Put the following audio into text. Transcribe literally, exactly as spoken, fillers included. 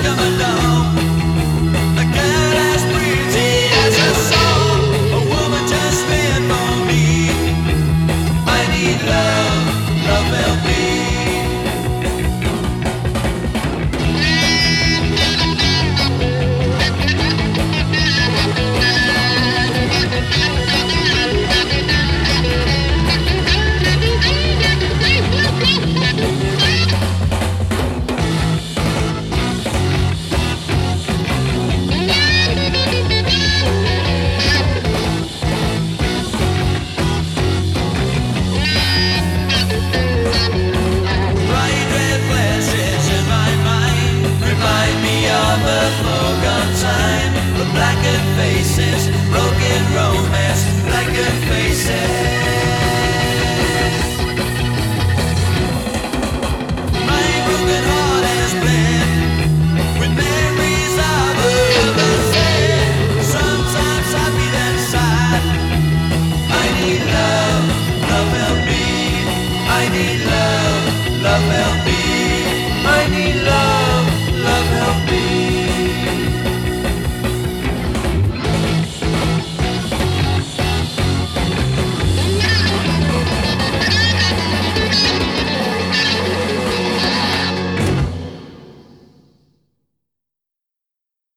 come along. A girl as pretty as a song, a woman just meant for me. I need love, love help me. Blackened faces, broken romance, blackened faces. My broken heart has bled with memories of others dead. Sometimes I feel inside. I need love, love help me. I need love.